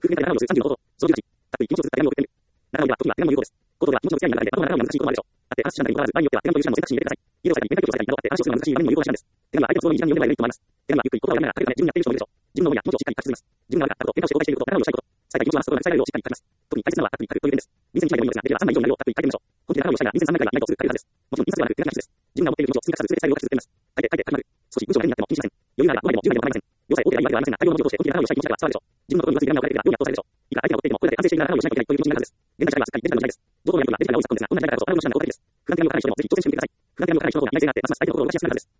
空気が30のこと、そのうち、たっぷり気持ちをずっと手紙を送ってみる。中身は、時は手紙の有効です。口頭では気持ちの付き合いに流れて、頭の中身が難しいこともあるでしょう。だって、話し合いに関わらず、場合によっては、手紙という手段も選択肢に入れてください。家でおさえに、メタ教材になどあって、話をするのが難しい場面にも有効な手段です。手紙は相手の都合に時短に読めばいいと思います。手紙はゆっくり言葉をやりながら、彼が自分にやっている人もいるでしょう。自分の思いや気持ちをしっかり書き綴ります。自分が悪かったこと、喧嘩をして後悔していること、仲直りをしたいこと、最後に気持ちを話すことが伝えられるようしっかり書きます。特に大切なのは、たっぷり書くという点です。便箋1枚でもいいのですが、できれば3枚以上になるようたっぷり書いてみましょう。本気で仲直りをしたいが、便箋3枚くらいがないとすぐ書けるはずです。もちろん印刷ではなく、手書きです。自分が持っている気持ちを積み重ねる術で最後を書き続けます。書いて書いて書きます。少し文章が変になっても気にしません。余裕があれば5枚でも10枚でも構いません。両者大手がいいわけではありませんが、大量の文字を通して本気で仲直りをしたい気持ちが伝わるでしょう。自分の心に浮ついている涙を書いてから、どうにか通されるでしょう。いくら相手が持っていても、これだけ完成しているなら仲直りをしないといけないという気持ちになるはずです。現在社会はすっかりデジタルの時代です。情報のやり取りはデジタルが多い昨今ですが、同じだからこそ、あるの手段が効果的です。不安手紙を書かない人でも、ぜひ挑戦してみてください。不安手紙を書かない人の方が今以前があって、ますます相手の心を動かしやすくなるはずです。